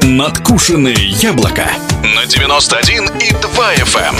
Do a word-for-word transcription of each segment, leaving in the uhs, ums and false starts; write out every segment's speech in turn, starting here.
Надкушенное яблоко на девяносто один и два эф эм.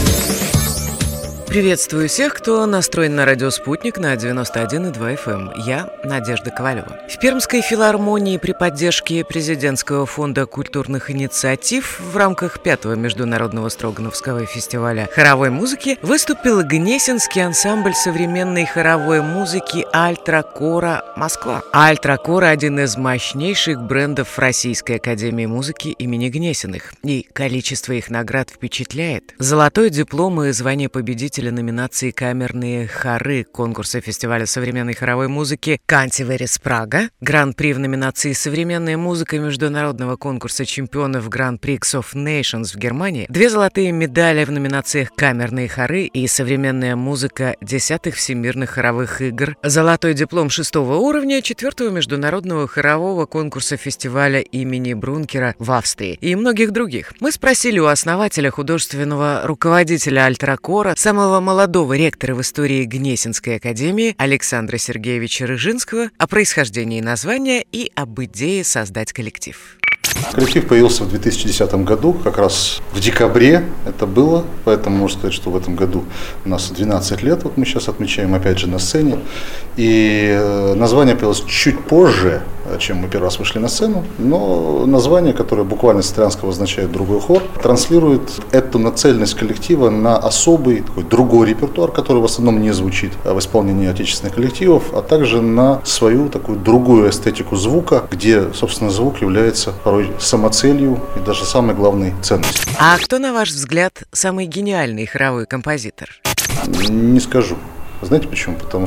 Приветствую всех, кто настроен на радио «Спутник» на девяносто один и два эф эм. Я Надежда Ковалева. В Пермской филармонии при поддержке Президентского фонда культурных инициатив в рамках пятого международного Строгановского фестиваля хоровой музыки выступил Гнесинский ансамбль современной хоровой музыки «Альтракора Москва». «Альтракора» — один из мощнейших брендов Российской академии музыки имени Гнесиных, и количество их наград впечатляет. Золотой диплом и звание победителя номинации «Камерные хоры» конкурса фестиваля современной хоровой музыки «Кантиверис Прага», гран-при в номинации «Современная музыка» международного конкурса чемпионов Гран-Prix of Nations в Германии, две золотые медали в номинациях «Камерные хоры» и «Современная музыка» десятых всемирных хоровых игр, золотой диплом шестого уровня четвертого международного хорового конкурса фестиваля имени Брункера в Австрии и многих других. Мы спросили у основателя, художественного руководителя «Альтракора», самого молодого ректора в истории Гнесинской академии Александра Сергеевича Рыжинского о происхождении названия и об идее создать коллектив. Коллектив появился в две тысячи десятом году, как раз в декабре это было, поэтому можно сказать, что в этом году у нас двенадцать лет, вот мы сейчас отмечаем опять же на сцене, и название появилось чуть позже, чем мы первый раз вышли на сцену, но название, которое буквально с итальянского означает «другой хор», транслирует эту нацеленность коллектива на особый, такой другой репертуар, который в основном не звучит в исполнении отечественных коллективов, а также на свою такую другую эстетику звука, где, собственно, звук является порой самоцелью и даже самой главной ценностью. А кто, на ваш взгляд, самый гениальный хоровой композитор? Не скажу. Знаете почему? Потому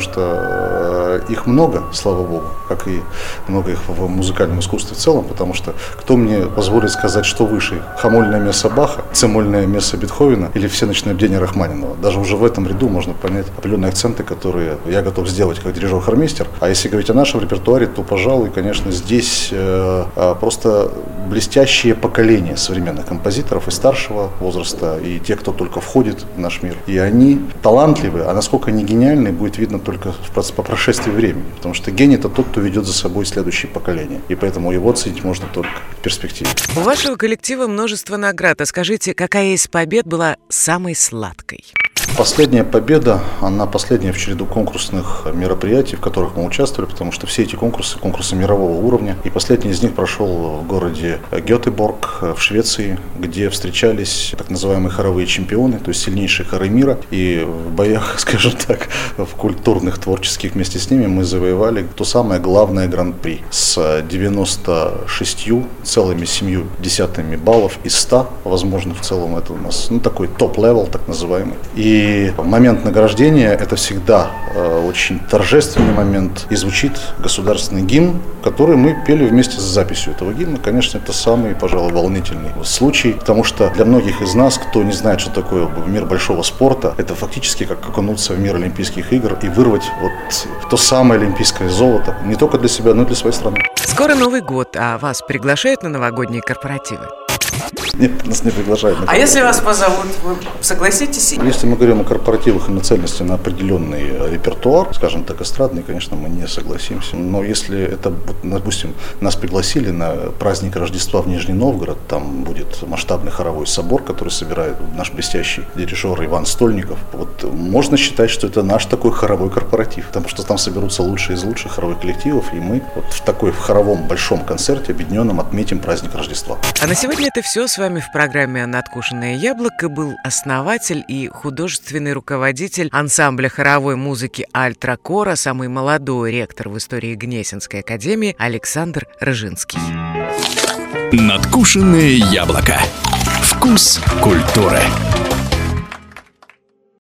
что их много, слава богу, как и много их в музыкальном искусстве в целом, потому что кто мне позволит сказать, что выше, хамольное место Баха, цемольное место Бетховена или всеночное бдение Рахманинова. Даже уже в этом ряду можно понять определенные акценты, которые я готов сделать как дирижер-хормейстер. А если говорить о нашем репертуаре, то, пожалуй, конечно, здесь э, просто блестящее поколение современных композиторов и старшего возраста, и те, кто только входит в наш мир. И они талантливы, а насколько они гениальны, будет видно только по прошествии времени, потому что гений — это тот, кто ведет за собой следующее поколение, и поэтому его оценить можно только в перспективе. У вашего коллектива множество наград, а скажите, какая из побед была самой сладкой? Последняя победа, она последняя в череду конкурсных мероприятий, в которых мы участвовали, потому что все эти конкурсы, конкурсы мирового уровня, и последний из них прошел в городе Гетеборг в Швеции, где встречались так называемые хоровые чемпионы, то есть сильнейшие хоры мира, и в боях, скажем так, в культурных, творческих вместе с ними мы завоевали то самое главное гран-при с девяноста шестью целыми семью десятыми баллов из ста, возможно, в целом это у нас, ну, такой топ-левел, так называемый. И И момент награждения – это всегда э, очень торжественный момент. И звучит государственный гимн, который мы пели вместе с записью этого гимна. Конечно, это самый, пожалуй, волнительный случай, потому что для многих из нас, кто не знает, что такое мир большого спорта, это фактически как окунуться в мир Олимпийских игр и вырвать вот то самое олимпийское золото. Не только для себя, но и для своей страны. Скоро Новый год, а вас приглашают на новогодние корпоративы? Нет, нас не приглашают. А если вас позовут, вы согласитесь? Если мы говорим о корпоративах и нацеленности на определенный репертуар, скажем так, эстрадный, конечно, мы не согласимся. Но если это, допустим, нас пригласили на праздник Рождества в Нижний Новгород, там будет масштабный хоровой собор, который собирает наш блестящий дирижер Иван Стольников, вот можно считать, что это наш такой хоровой корпоратив, потому что там соберутся лучшие из лучших хоровых коллективов, и мы вот в такой в хоровом большом концерте объединенном отметим праздник Рождества. А на сегодня это все. С вами в программе «Надкушенное яблоко» был основатель и художественный руководитель ансамбля хоровой музыки «Альтракора», самый молодой ректор в истории Гнесинской академии Александр Рыжинский. Надкушенное яблоко. Вкус культуры.